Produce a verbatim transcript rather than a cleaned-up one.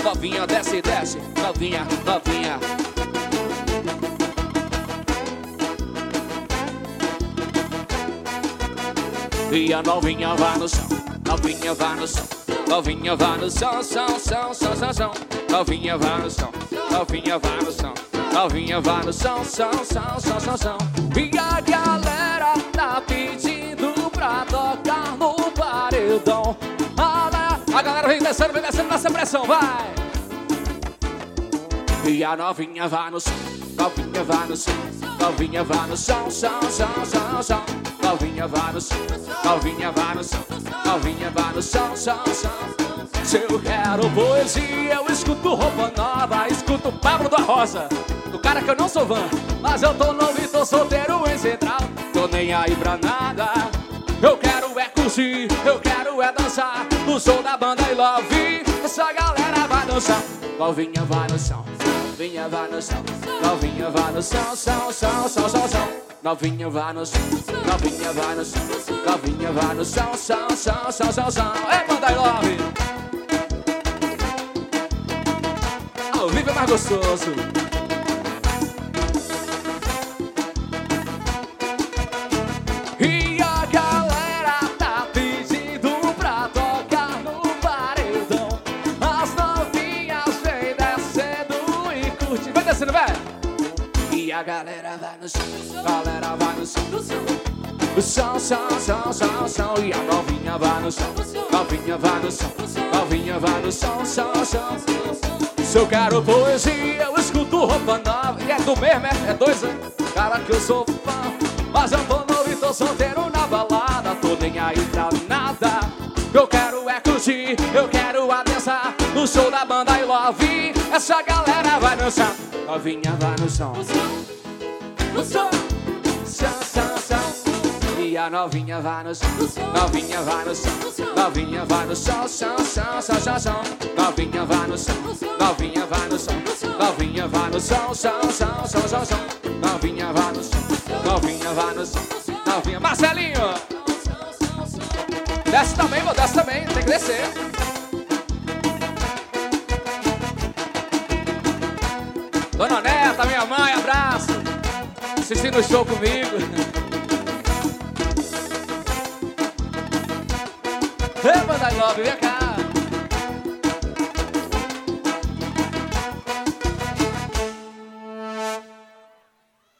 Novinha, desce, desce. Novinha, novinha. E a novinha vai no chão. Novinha vai no chão. Novinha vai no chão, chão, chão, chão, chão, chão. Novinha vai no chão. Novinha vai no chão. Novinha vai no chão, chão, chão, chão, chão, chão. E a galera tá pedindo pra tocar no paredão. A galera vem descendo, vem descendo nessa pressão, vai! E a novinha vai no chão. Novinha vai no chão. Novinha vai no chão, chão, chão, chão, chão. Novinha vai no chão. Novinha vai no chão. Novinha vai no chão, chão, chão. Se eu quero poesia, eu escuto Roupa Nova. Escuto Pablo da Rosa, do cara que eu não sou fã. Mas eu tô novo e tô solteiro em Central. Tô nem aí pra nada. Eu quero é curtir, eu quero é dançar no show da banda I Love. Essa galera vai no chão. Novinha vai no chão. Novinha vai no chão. Novinha vai no chão, chão, chão, chão, chão, chão. Novinha vai no chão. Novinha vai no chão. Novinha vai no chão, chão, chão, chão, chão, chão. É banda I Love. Ao vivo é mais gostoso. E a galera tá pedindo pra tocar no paredão. As novinhas vem descendo e curte. Vai descendo, vai! E a galera vai no chão. Galera vai no chão. O chão, chão, chão, chão, chão. E a novinha vai no chão. Novinha vai no chão. Novinha vai no chão, chão, chão. Se eu quero poesia, eu escuto Roupa Nova. E é do mesmo, é, é dois anos. Cara que eu sou fã. Mas eu tô novo e tô solteiro na balada. Tô nem aí pra nada. Eu quero é curtir, eu quero a dançar no show da banda I Love. Essa galera vai no chão. Novinha vai no chão. No chão. Chão, chão, chão. E a novinha vai no chão. Novinha vai no chão. Novinha vai no chão, chão, chão, chão, chão, chão. Novinha vai no chão. Novinha vai no chão. Novinha vai no chão, chão, chão, chão, chão, chão. Novinha vai no chão. Novinha vai no chão. Novinha. Marcelinho! Desce também, vou desce também. Tem que descer. Dona Neta, minha mãe, abraço. Assistindo o show comigo. Hey, banda I Love, vem cá.